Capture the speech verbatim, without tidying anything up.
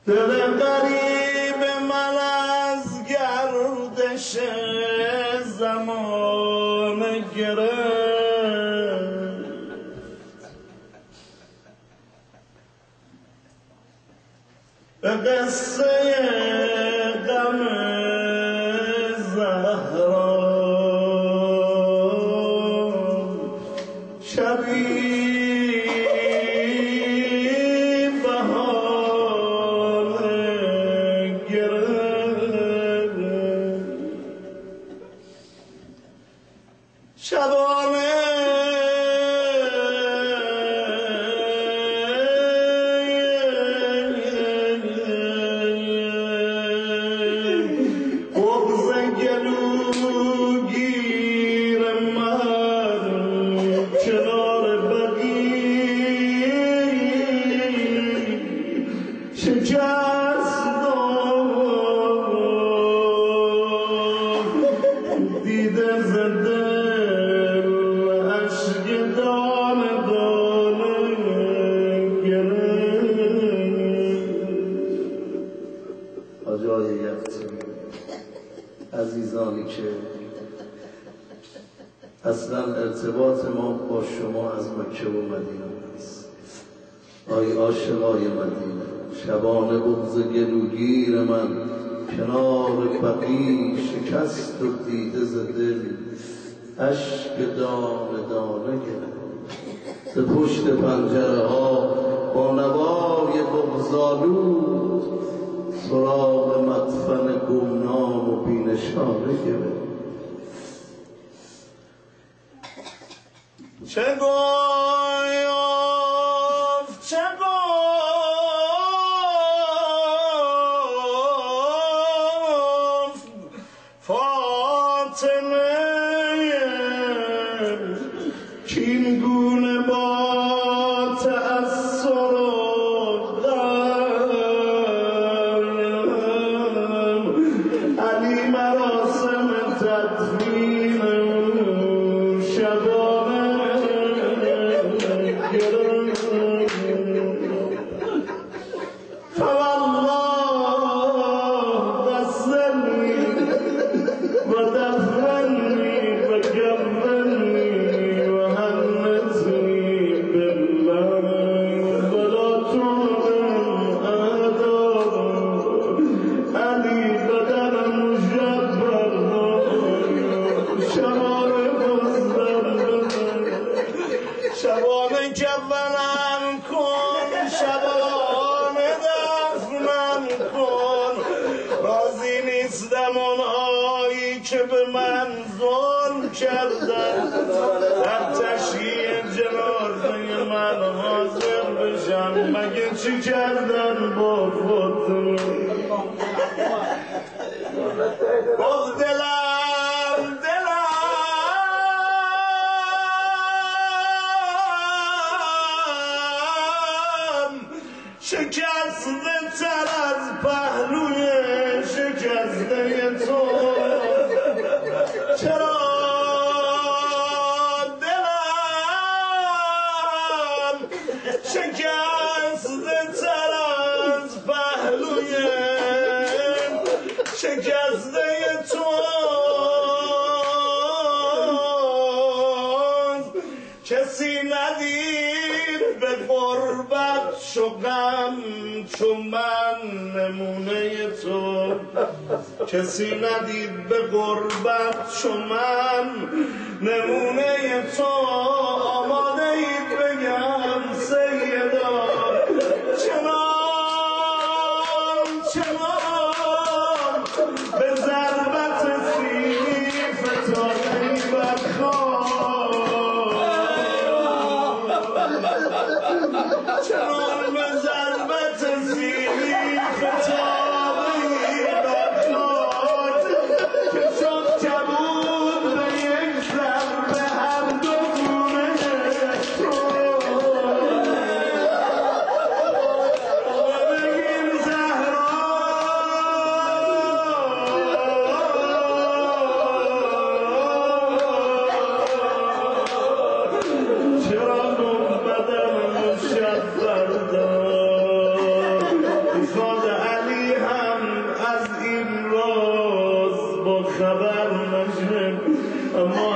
دل غریب من از گردش زمان گرفت، به قصه غم زهرا شبیه بهانه گرفت، شبانه عزیزانی که اصلا ارتباط ما با شما از مکه و مدینه است. آی عاشقای مدینه، شبانه بغض گلوگیر من کنار بقیع شکست و دیده ز دل اشک دانه دانه گرفت، ز پشت پنجره ها با نوای بغض‌آلود سراغ مدفن گمنام و بینشانه گرفت. چه گفت چه گفت فاطمه کین گونه با تأثر علی مراسم تدفین شبانه گرفت، فوالله غسلنی و دفنی و گفنی و هنتنی بالله ولا تؤمن آداب علی بدن مجبر شبانه بزدن شبانه کفنم کن، شبانه دفنم کن، راضی نیستم اونهایی که به من ظلم کردن در تشییع جنازه من حاضر بشم. مگه چی کردن با فاطمه؟ باز دلم دلم شکسته تر از پهلوی شکسته تو، چرا دلم شکسته تر از پهلوی شکسته تو، کسی ندید به غربت چو غم چو من نمونه تو، کسی ندید به غربت چو من نمونه تو. آماده اید بگم سیدا چنان چنان به ضربت سینی فتاده ای بر چنان به ضربت سینی فتاده ای بر که شد کبود به یک ضربه هر دو گونه اما